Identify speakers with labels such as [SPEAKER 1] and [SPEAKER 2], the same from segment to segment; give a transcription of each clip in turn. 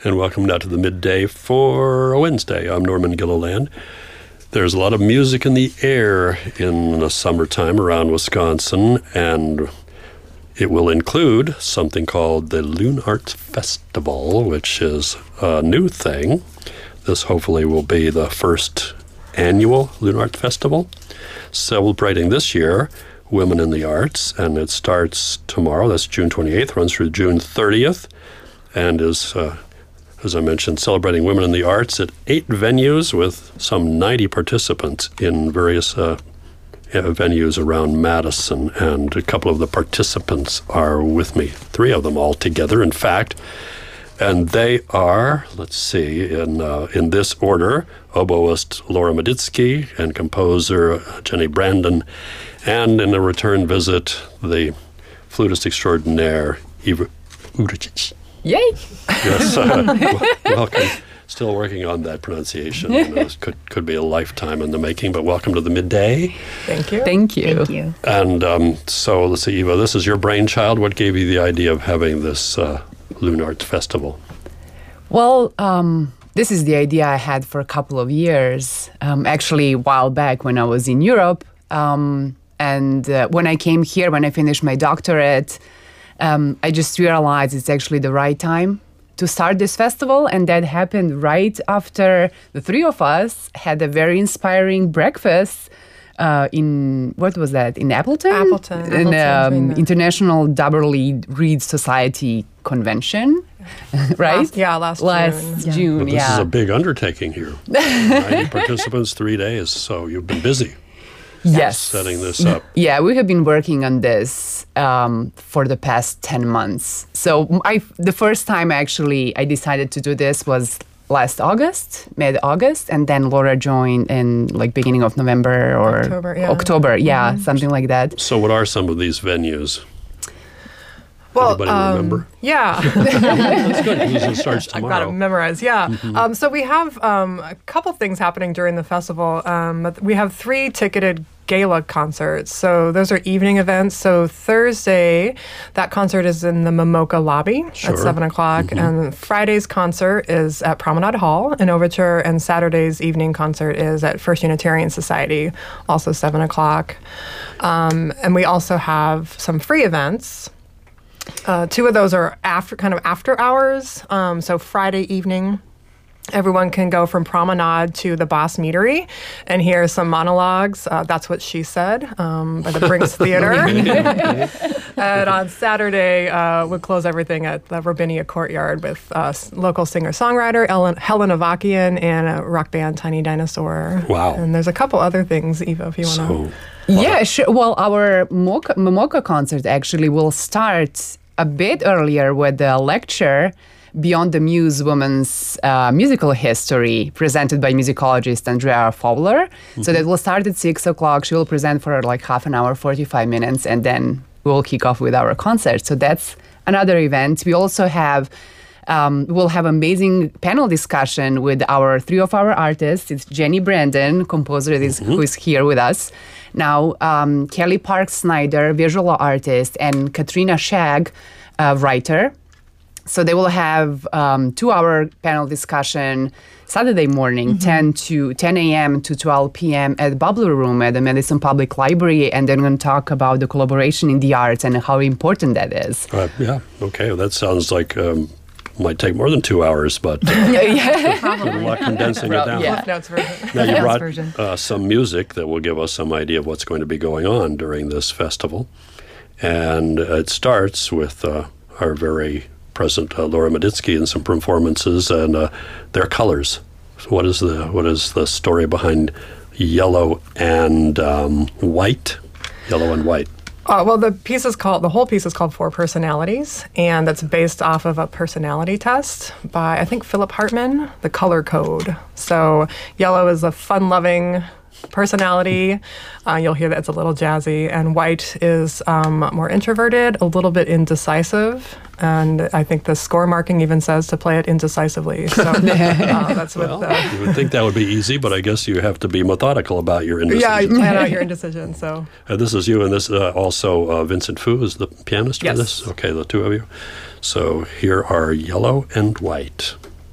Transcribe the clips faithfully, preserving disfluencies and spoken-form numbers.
[SPEAKER 1] and welcome now to the midday for a Wednesday. I'm Norman Gilliland. There's a lot of music in the air in the summertime around Wisconsin, and it will include something called the Loon Arts Festival, which is a new thing. This hopefully will be the first annual Loon Arts Festival, celebrating this year Women in the Arts, and it starts tomorrow. That's June twenty-eighth, runs through June thirtieth, and is, uh, as I mentioned, celebrating women in the arts at eight venues with some ninety participants in various uh, venues around Madison, and a couple of the participants are with me, three of them all together, in fact. And they are, let's see, in uh, in this order, oboist Laura Meditsky and composer Jenny Brandon, and in a return visit, the flutist extraordinaire Eva Udricic.
[SPEAKER 2] Yay!
[SPEAKER 1] Yes, uh, w- welcome. Still working on that pronunciation. You know, it could could be a lifetime in the making, but welcome to the midday.
[SPEAKER 3] Thank you.
[SPEAKER 2] Thank you.
[SPEAKER 3] Thank you.
[SPEAKER 1] And um, so, let's see, Eva, this is your brainchild. What gave you the idea of having this uh, Loon Arts Festival?
[SPEAKER 2] Well, um, this is the idea I had for a couple of years. Um, actually, a while back when I was in Europe. Um, and uh, when I came here, when I finished my doctorate, um, I just realized it's actually the right time to start this festival. And that happened right after the three of us had a very inspiring breakfast Uh, in, what was that, in Appleton?
[SPEAKER 3] Appleton.
[SPEAKER 2] In
[SPEAKER 3] Appleton,
[SPEAKER 2] um, International Double Reed Society Convention, right?
[SPEAKER 3] Last, yeah, last,
[SPEAKER 2] last
[SPEAKER 3] June.
[SPEAKER 2] June. June
[SPEAKER 1] But this
[SPEAKER 2] yeah.
[SPEAKER 1] is a big undertaking here. ninety participants, three days, so you've been busy.
[SPEAKER 2] Yes.
[SPEAKER 1] Setting this up.
[SPEAKER 2] Yeah, we have been working on this um, for the past ten months. So I, the first time actually I decided to do this was last August, mid-August, and then Laura joined in like beginning of November or
[SPEAKER 3] October, yeah.
[SPEAKER 2] October, yeah,
[SPEAKER 3] Mm-hmm.
[SPEAKER 2] something like that.
[SPEAKER 1] So what are some of these venues?
[SPEAKER 3] Well,
[SPEAKER 1] Anybody
[SPEAKER 3] um,
[SPEAKER 1] remember?
[SPEAKER 3] Yeah.
[SPEAKER 1] That's good, because it starts
[SPEAKER 3] I've got
[SPEAKER 1] tomorrow.
[SPEAKER 3] to memorize, yeah.
[SPEAKER 1] Mm-hmm.
[SPEAKER 3] Um, so we have um, a couple things happening during the festival. Um, we have three ticketed gala concerts. So those are evening events. So Thursday, that concert is in the Momoka lobby
[SPEAKER 1] Sure.
[SPEAKER 3] at seven o'clock.
[SPEAKER 1] Mm-hmm.
[SPEAKER 3] And Friday's concert is at Promenade Hall in Overture. And Saturday's evening concert is at First Unitarian Society, also seven o'clock. Um, and we also have some free events. Uh, two of those are after, kind of after hours. Um, so Friday evening, everyone can go from Promenade to the Boss Meadery and hear some monologues. Uh, That's What She Said um, by the Brinks Theater. And on Saturday, uh, we'll close everything at the Robinia Courtyard with uh, local singer-songwriter Ellen, Helen Avakian and a rock band Tiny Dinosaur.
[SPEAKER 1] Wow.
[SPEAKER 3] And there's a couple other things, Eva, if you want to...
[SPEAKER 1] So,
[SPEAKER 2] Yeah, sure. Well, our Momoka, Momoka concert actually will start a bit earlier with the lecture Beyond the Muse Women's uh, Musical History, presented by musicologist Andrea Fowler. Mm-hmm. So that will start at six o'clock. She will present for like half an hour, forty-five minutes, and then we'll kick off with our concert. So that's another event. We also have, um, we'll have amazing panel discussion with our three of our artists. It's Jenny Brandon, composer is, mm-hmm. who is here with us now, um, Kelly Park Snyder, visual artist, and Katrina Shag, uh, writer. So they will have um, two-hour panel discussion Saturday morning, mm-hmm. ten to ten a.m. to twelve p.m. at Bubbler Room at the Madison Public Library, and they're going to talk about the collaboration in the arts and how important that is.
[SPEAKER 1] uh, yeah, okay, well, that sounds like um, might take more than two hours, but uh,
[SPEAKER 2] yeah,
[SPEAKER 1] good luck condensing it down.
[SPEAKER 2] Yeah.
[SPEAKER 3] Cliff Notes version.
[SPEAKER 1] Now, you
[SPEAKER 3] Notes
[SPEAKER 1] brought
[SPEAKER 3] version.
[SPEAKER 1] uh, some music that will give us some idea of what's going to be going on during this festival. And uh, it starts with uh, our very present uh, Laura Meditsky and some performances and uh, their colors. So what is the what is the story behind yellow and um, white? Yellow and white.
[SPEAKER 3] Uh, well, the piece is called, the whole piece is called Four Personalities, and that's based off of a personality test by, I think, Philip Hartman, The Color Code. So yellow is a fun-loving personality. Uh, you'll hear that it's a little jazzy. And white is um, more introverted, a little bit indecisive. And I think the score marking even says to play it indecisively. So uh, that's what
[SPEAKER 1] Well,
[SPEAKER 3] the...
[SPEAKER 1] you would think that would be easy, but I guess you have to be methodical about your indecision.
[SPEAKER 3] Yeah, you plan out your indecision, so...
[SPEAKER 1] Uh, this is you, and this uh, also uh, Vincent Fu is the pianist
[SPEAKER 3] Yes.
[SPEAKER 1] for this? Okay, the two of you. So here are Yellow and White.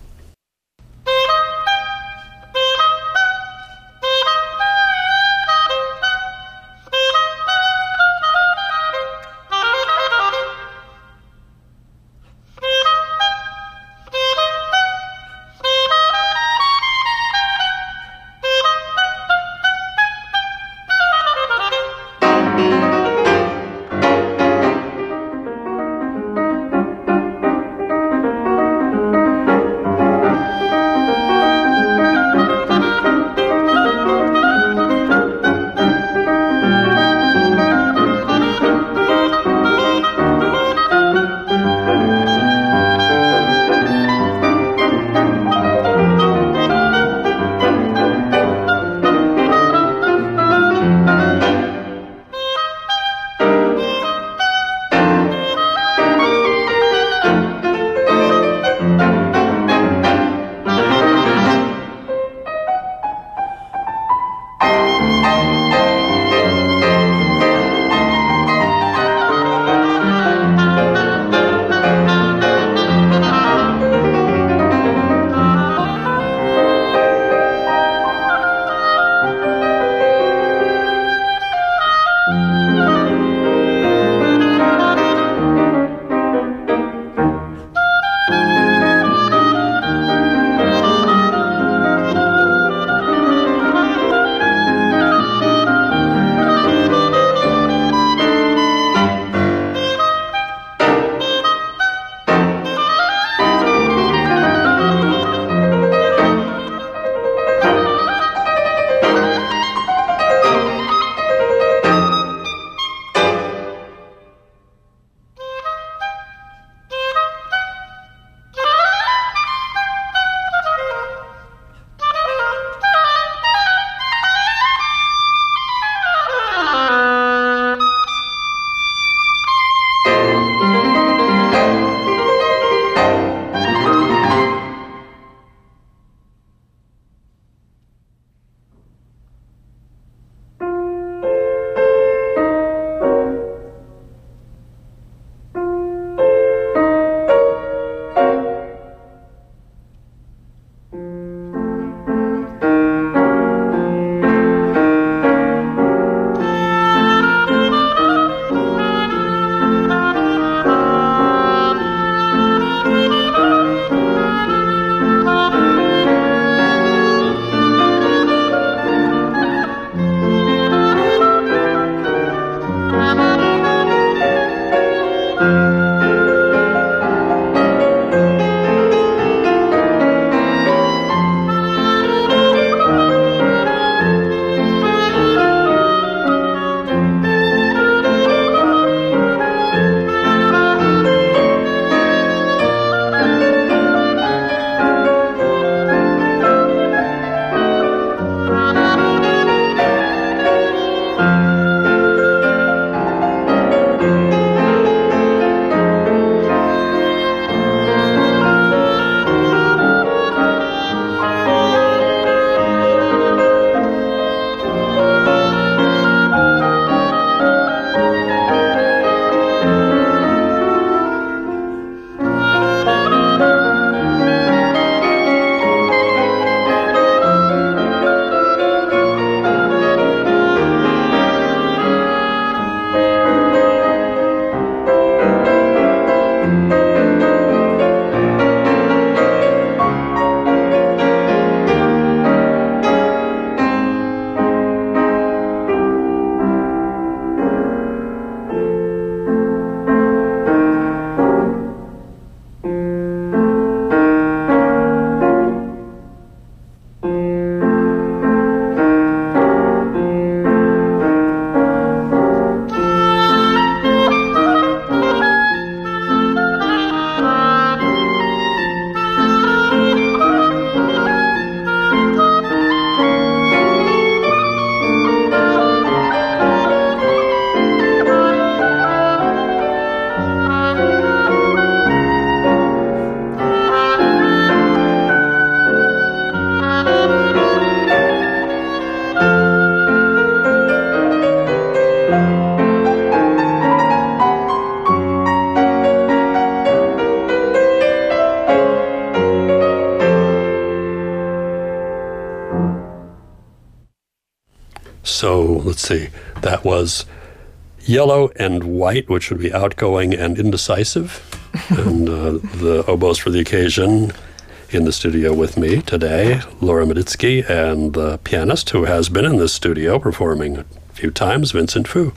[SPEAKER 1] So let's see, that was yellow and white, which would be outgoing and indecisive. And uh, the oboes for the occasion in the studio with me today, Laura Meditsky, and the pianist who has been in this studio performing a few times, Vincent Fu.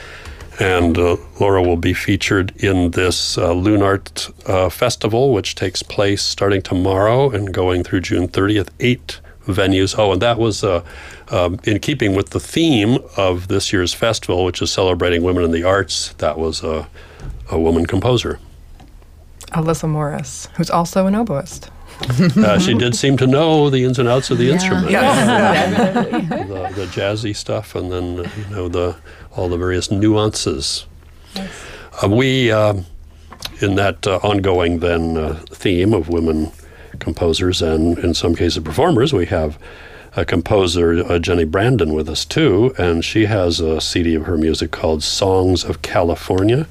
[SPEAKER 1] And uh, Laura will be featured in this uh, Lunart uh, Festival, which takes place starting tomorrow and going through June thirtieth, eight venues. Oh, and that was uh, um, in keeping with the theme of this year's festival, which is celebrating women in the arts. That was a, a woman composer.
[SPEAKER 3] Alyssa Morris, who's also an oboist.
[SPEAKER 1] uh, she did seem to know the ins and outs of the
[SPEAKER 2] yeah.
[SPEAKER 1] instrument.
[SPEAKER 2] Yeah.
[SPEAKER 1] the, the jazzy stuff, and then, you know, the all the various nuances.
[SPEAKER 3] Yes.
[SPEAKER 1] Uh, we, um, in that uh, ongoing then uh, theme of women composers and in some cases performers, we have a composer, uh, Jenny Brandon, with us too, and she has a C D of her music called Songs of California,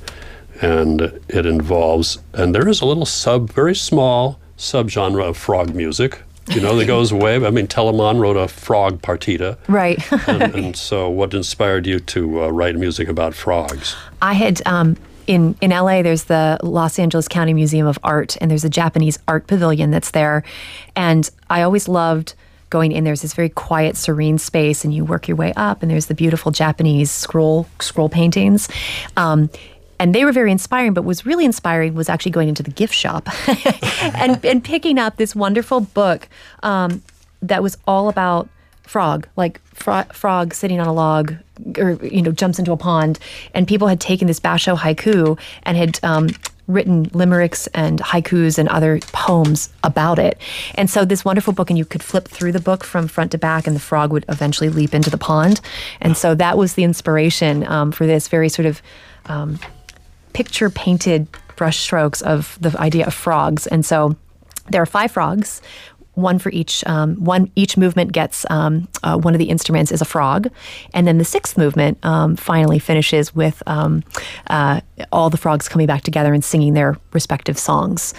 [SPEAKER 1] and it involves, and there is a little sub, very small subgenre of frog music, you know, that goes way, I mean, Telemann wrote a frog partita.
[SPEAKER 4] Right.
[SPEAKER 1] and, and so what inspired you to uh, write music about frogs?
[SPEAKER 4] I had, um, in, in L A, there's the Los Angeles County Museum of Art, and there's a Japanese art pavilion that's there. And I always loved going in. There's this very quiet, serene space, and you work your way up, and there's the beautiful Japanese scroll scroll paintings. Um, And they were very inspiring, but what was really inspiring was actually going into the gift shop and, and picking up this wonderful book um, that was all about frog, like fro- frog sitting on a log or, you know, jumps into a pond. And people had taken this Basho haiku and had um, written limericks and haikus and other poems about it. And so this wonderful book, and you could flip through the book from front to back, and the frog would eventually leap into the pond. And so that was the inspiration um, for this very sort of Um, picture painted brush strokes of the idea of frogs. And so there are five frogs, one for each, um, one, each movement gets, um, uh, one of the instruments is a frog. And then the sixth movement um, finally finishes with um, uh, all the frogs coming back together and singing their respective songs.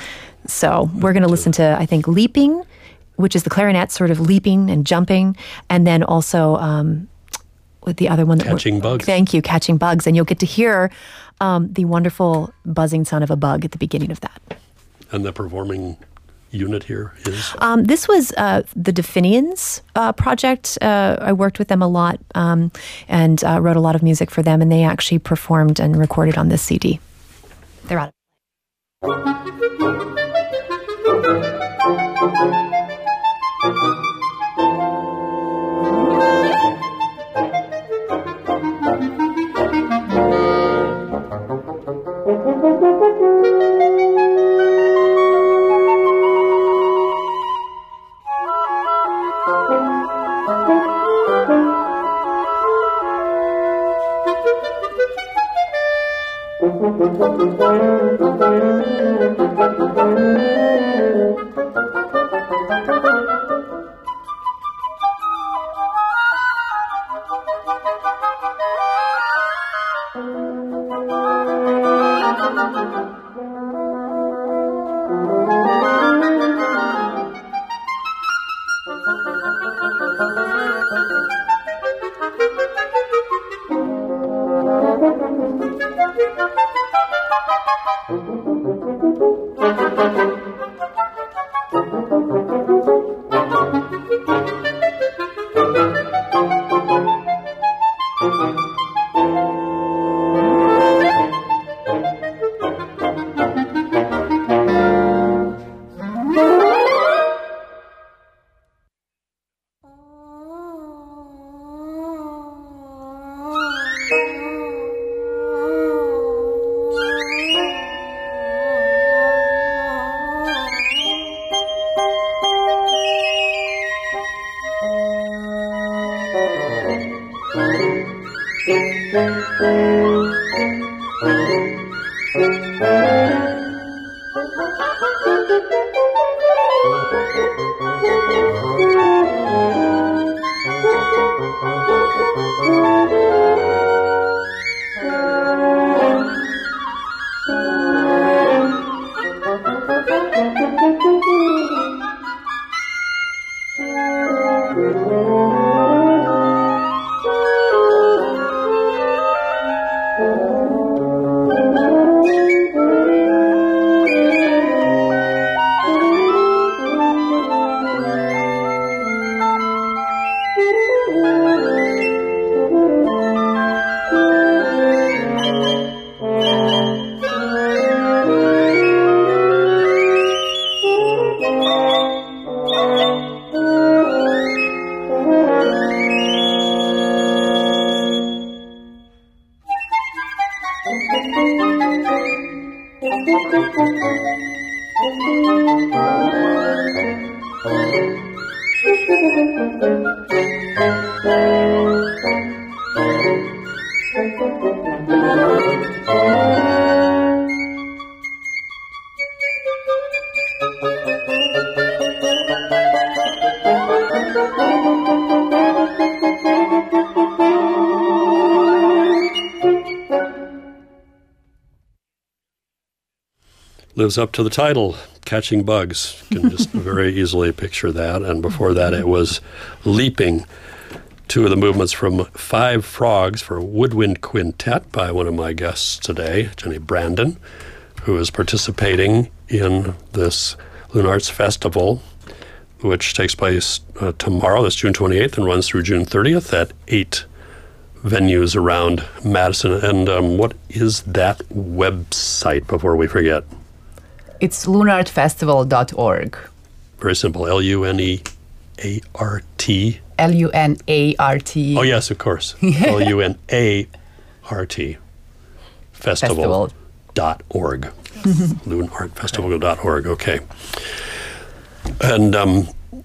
[SPEAKER 4] So we're going to listen to, I think, Leaping, which is the clarinet sort of leaping and jumping. And then also um, with the other one. That
[SPEAKER 1] Catching bugs.
[SPEAKER 4] Thank you, Catching Bugs. And you'll get to hear um, the wonderful buzzing sound of a bug at the beginning of that.
[SPEAKER 1] And the performing unit here is?
[SPEAKER 4] Um, this was uh, the Definians uh, project. Uh, I worked with them a lot um, and uh, wrote a lot of music for them, and they actually performed and recorded on this C D. They're out of
[SPEAKER 5] Thank you.
[SPEAKER 1] Lives up to the title, Catching Bugs. You can just very easily picture that. And before that, it was Leaping, two of the movements from Five Frogs for Woodwind Quintet by one of my guests today, Jenny Brandon, who is participating in this Lunar Arts Festival, which takes place uh, tomorrow, that's June twenty-eighth, and runs through June thirtieth at eight venues around Madison. And um, what is that website, before we forget?
[SPEAKER 2] It's lunart festival dot org.
[SPEAKER 1] Very simple, L U N E A R T.
[SPEAKER 2] L U N A R T.
[SPEAKER 1] Oh, yes, of course. L U N A R T. Festival dot org. Lunar Art Festival dot org, okay. And um,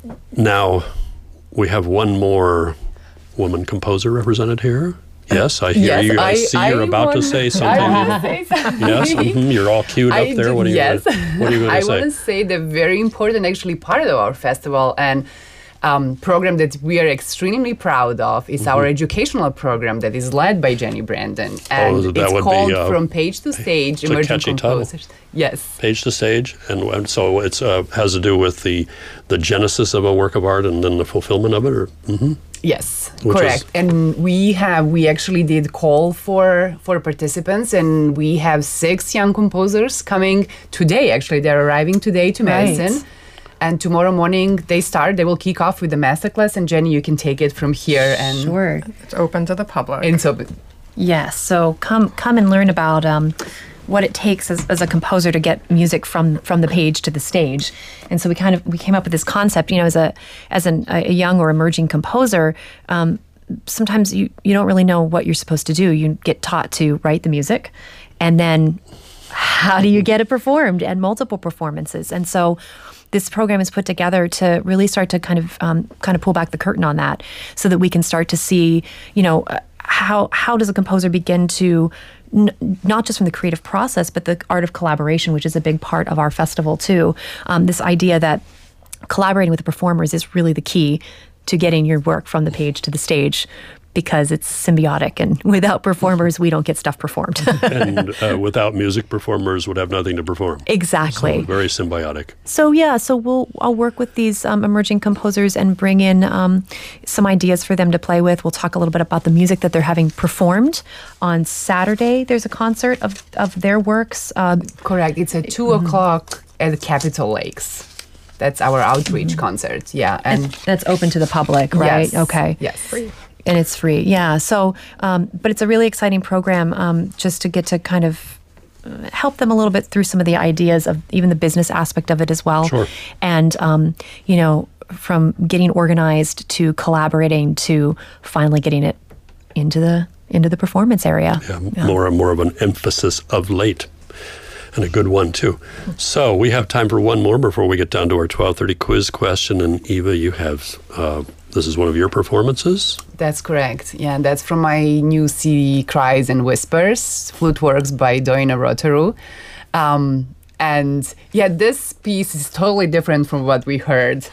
[SPEAKER 1] now we have one more woman composer represented here. Yes, I hear
[SPEAKER 2] yes,
[SPEAKER 1] you. I,
[SPEAKER 2] I
[SPEAKER 1] see
[SPEAKER 2] I
[SPEAKER 1] you're about
[SPEAKER 2] wanna,
[SPEAKER 1] to say something.
[SPEAKER 2] I want to say something.
[SPEAKER 1] Yes, mm-hmm, you're all queued up
[SPEAKER 2] I
[SPEAKER 1] there.
[SPEAKER 2] do,
[SPEAKER 1] What are you
[SPEAKER 2] yes.
[SPEAKER 1] gonna, what are you going to
[SPEAKER 2] I
[SPEAKER 1] say?
[SPEAKER 2] want to say the very important, actually, part of our festival and um, program that we are extremely proud of is mm-hmm. our educational program that is led by Jenny Brandon, and
[SPEAKER 1] oh, that
[SPEAKER 2] it's
[SPEAKER 1] would
[SPEAKER 2] called
[SPEAKER 1] be, uh,
[SPEAKER 2] From Page to Stage:
[SPEAKER 1] it's
[SPEAKER 2] Emerging
[SPEAKER 1] a catchy
[SPEAKER 2] Composers.
[SPEAKER 1] Title.
[SPEAKER 2] Yes,
[SPEAKER 1] Page to Stage, and, and so it's uh, has to do with the the genesis of a work of art and then the fulfillment of it. Or mm-hmm.
[SPEAKER 2] Yes,
[SPEAKER 1] Which
[SPEAKER 2] correct.
[SPEAKER 1] is,
[SPEAKER 2] and we have we actually did call for for participants, and we have six young composers coming today. Actually, they're arriving today to Madison.
[SPEAKER 4] Right.
[SPEAKER 2] And tomorrow morning they start. They will kick off with the masterclass, and Jenny, you can take it from here. And
[SPEAKER 4] Sure.
[SPEAKER 3] It's open to the public.
[SPEAKER 2] It's open.
[SPEAKER 4] Yes. So come come and learn about um, what it takes as, as a composer to get music from from the page to the stage. And so we kind of we came up with this concept. You know, as a as an, a young or emerging composer. Um, sometimes you, you don't really know what you're supposed to do. You get taught to write the music, and then how do you get it performed and multiple performances? And so this program is put together to really start to kind of um, kind of pull back the curtain on that, so that we can start to see, you know, uh, how how does a composer begin to n- not just from the creative process, but the art of collaboration, which is a big part of our festival too. Um, this idea that collaborating with the performers is really the key to getting your work from the page to the stage, because it's symbiotic, and without performers, we don't get stuff performed.
[SPEAKER 1] and uh, without music, performers would have nothing to perform.
[SPEAKER 4] Exactly.
[SPEAKER 1] So very symbiotic.
[SPEAKER 4] So yeah, so we'll I'll work with these um, emerging composers and bring in um, some ideas for them to play with. We'll talk a little bit about the music that they're having performed. On Saturday, there's a concert of, of their works. Uh,
[SPEAKER 2] Correct. It's at two mm-hmm. o'clock at Capitol Lakes. That's our outreach mm-hmm. concert. Yeah,
[SPEAKER 4] and, and that's open to the public, right?
[SPEAKER 2] Yes.
[SPEAKER 4] Okay.
[SPEAKER 2] Yes. Free.
[SPEAKER 4] And it's free, yeah. So, um, but it's a really exciting program um, just to get to kind of uh, help them a little bit through some of the ideas of even the business aspect of it as well.
[SPEAKER 1] Sure.
[SPEAKER 4] And, um, you know, from getting organized to collaborating to finally getting it into the into the performance area.
[SPEAKER 1] Yeah, yeah. More and more of an emphasis of late. And a good one, too. So we have time for one more before we get down to our twelve thirty quiz question. And Eva, you have, uh, this is one of your performances?
[SPEAKER 2] That's correct. Yeah, that's from my new C D, Cries and Whispers, Flute Works by Doina Rotaru. Um, and yeah, this piece is totally different from what we heard.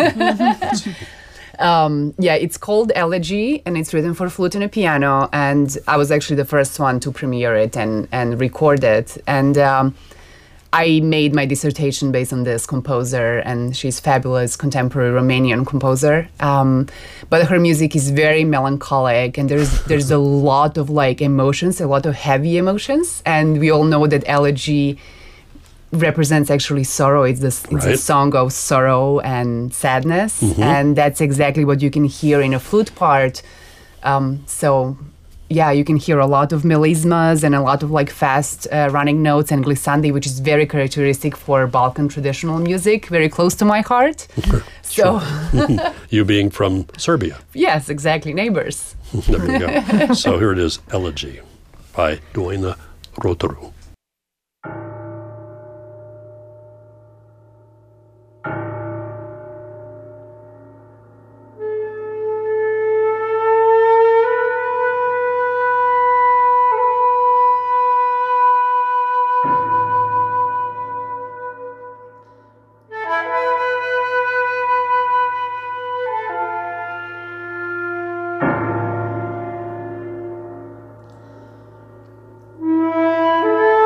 [SPEAKER 2] Um, yeah, it's called Elegy, and it's written for flute and a piano, and I was actually the first one to premiere it and, and record it. And um, I made my dissertation based on this composer, and she's fabulous contemporary Romanian composer. Um, but her music is very melancholic, and there's there's a lot of like emotions, a lot of heavy emotions, and we all know that Elegy represents actually sorrow. It's, this, it's
[SPEAKER 1] right.
[SPEAKER 2] a song of sorrow and sadness,
[SPEAKER 1] mm-hmm.
[SPEAKER 2] and that's exactly what you can hear in a flute part. Um, so, yeah, you can hear a lot of melismas and a lot of like fast uh, running notes and glissandi, which is very characteristic for Balkan traditional music, very close to my heart. So,
[SPEAKER 1] you being from Serbia.
[SPEAKER 2] Yes, exactly, neighbors.
[SPEAKER 1] There you go. So here it is, Elegy by Doina Rotaru.
[SPEAKER 5] Thank you.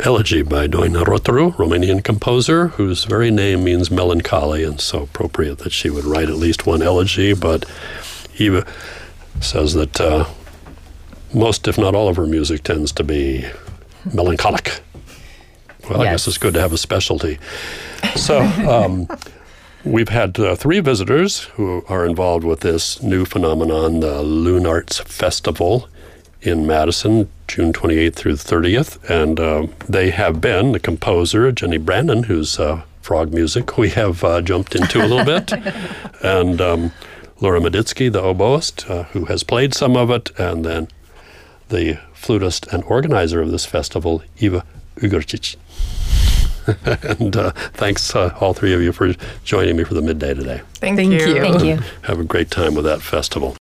[SPEAKER 1] Elegy by Doina Rotaru, Romanian composer, whose very name means melancholy, and so appropriate that she would write at least one elegy. But Eva says that uh, most, if not all, of her music tends to be melancholic. Well, yes. I guess it's good to have a specialty. So um, we've had uh, three visitors who are involved with this new phenomenon, the Loon Arts Festival in Madison, June twenty-eighth through thirtieth. And uh, they have been the composer, Jenny Brandon, who's uh, frog music we have uh, jumped into a little bit, and um, Laura Meditsky, the oboist, uh, who has played some of it, and then the flutist and organizer of this festival, Eva Ugorcic. And uh, thanks, uh, all three of you, for joining me for the midday today.
[SPEAKER 3] Thank,
[SPEAKER 2] Thank
[SPEAKER 3] you.
[SPEAKER 2] you.
[SPEAKER 4] Thank you.
[SPEAKER 1] Have a great time with that festival.